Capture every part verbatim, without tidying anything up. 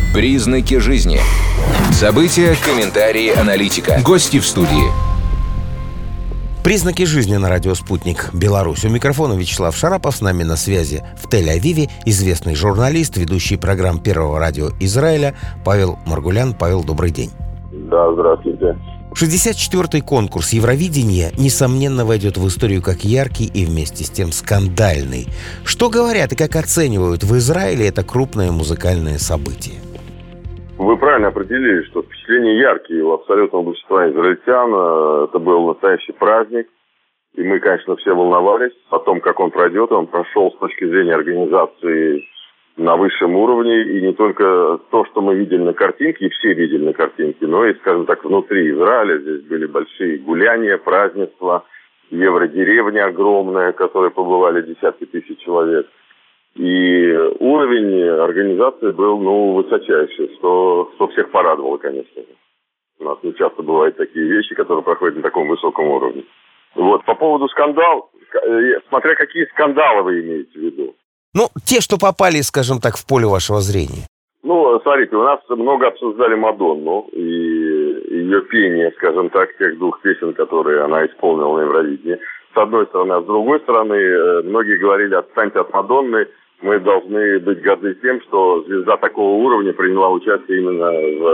Признаки жизни. События, комментарии, аналитика. Гости в студии. Признаки жизни на радио «Спутник Беларусь». У микрофона Вячеслав Шарапов. С нами на связи в Тель-Авиве известный журналист, ведущий программ Первого радио Израиля Павел Маргулян. Павел, добрый день. Да, здравствуйте. шестьдесят четвёртый конкурс Евровидения, несомненно, войдет в историю как яркий и вместе с тем скандальный. Что говорят и как оценивают в Израиле это крупное музыкальное событие? Вы правильно определили, что впечатления яркие у абсолютного большинства израильтян. Это был настоящий праздник. И мы, конечно, все волновались о том, как он пройдет. Он прошел с точки зрения организации на высшем уровне. И не только то, что мы видели на картинке, и все видели на картинке, но и, скажем так, внутри Израиля. Здесь были большие гуляния, празднества, евродеревня огромная, в которой побывали десятки тысяч человек. И уровень организации был, ну, высочайший, что, что всех порадовало, конечно. У нас не часто бывают такие вещи, которые проходят на таком высоком уровне. Вот, по поводу скандалов, смотря какие скандалы вы имеете в виду. Ну, те, что попали, скажем так, в поле вашего зрения. Ну, смотрите, у нас много обсуждали Мадонну и ее пение, скажем так, тех двух песен, которые она исполнила на Евровидении. С одной стороны, а с другой стороны, многие говорили: отстаньте от Мадонны, мы должны быть горды тем, что звезда такого уровня приняла участие именно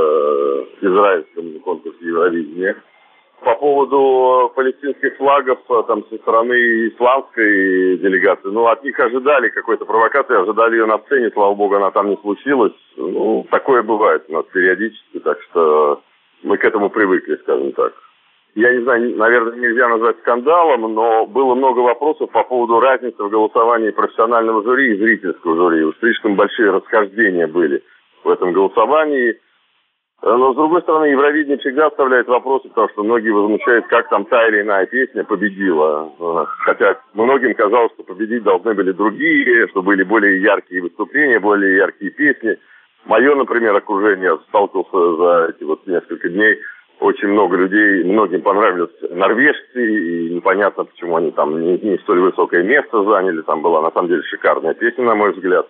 в израильском конкурсе Евровидения. По поводу палестинских флагов там со стороны исламской делегации, ну, от них ожидали какой-то провокации, ожидали ее на сцене, слава богу, она там не случилась. Ну, такое бывает у нас периодически, так что мы к этому привыкли, скажем так. Я не знаю, наверное, нельзя назвать скандалом, но было много вопросов по поводу разницы в голосовании профессионального жюри и зрительского жюри. Уж слишком большие расхождения были в этом голосовании. Но, с другой стороны, Евровидение всегда оставляет вопросы, потому что многие возмущают, как там та или иная песня победила. Хотя многим казалось, что победить должны были другие, что были более яркие выступления, более яркие песни. Мое, например, окружение, сталкивался за эти вот несколько дней. Очень много людей, многим понравились норвежцы, и непонятно, почему они там не, не столь высокое место заняли. Там была, на самом деле, шикарная песня, на мой взгляд.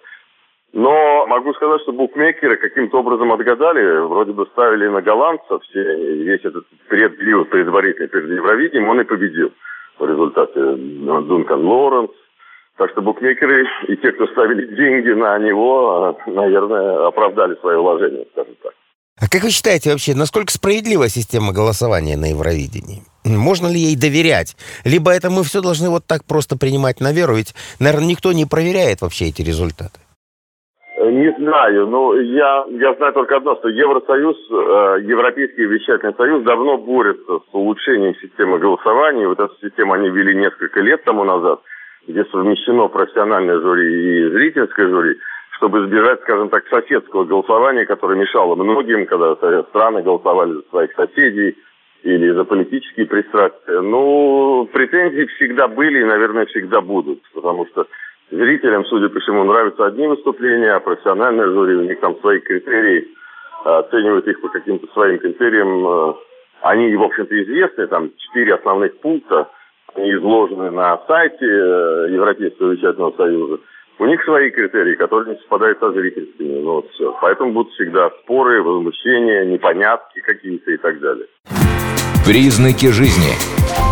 Но могу сказать, что букмекеры каким-то образом отгадали. Вроде бы ставили на голландцев. Все, весь этот период предварительный перед Евровидением, он и победил в результате. Дункан Лоуренс. Так что букмекеры и те, кто ставили деньги на него, наверное, оправдали свое вложение, скажем так. А как вы считаете вообще, насколько справедлива система голосования на Евровидении? Можно ли ей доверять? Либо это мы все должны вот так просто принимать на веру? Ведь, наверное, никто не проверяет вообще эти результаты. Не знаю, но я, я знаю только одно, что Евросоюз, э, Европейский вещательный союз давно борется с улучшением системы голосования. Вот эту систему они ввели несколько лет тому назад, где совмещено профессиональное жюри и зрительское жюри, чтобы избежать, скажем так, соседского голосования, которое мешало многим, когда страны голосовали за своих соседей или за политические пристрастия. Ну, претензии всегда были и, наверное, всегда будут, потому что зрителям, судя по всему, нравятся одни выступления, а профессиональное жюри, у них там свои критерии, оценивают их по каким-то своим критериям. Они, в общем-то, известны, там четыре основных пункта, они изложены на сайте Европейского вещательного союза. У них свои критерии, которые не совпадают со зрительскими. Ну, вот все. Поэтому будут всегда споры, возмущения, непонятки какие-то и так далее. Признаки жизни.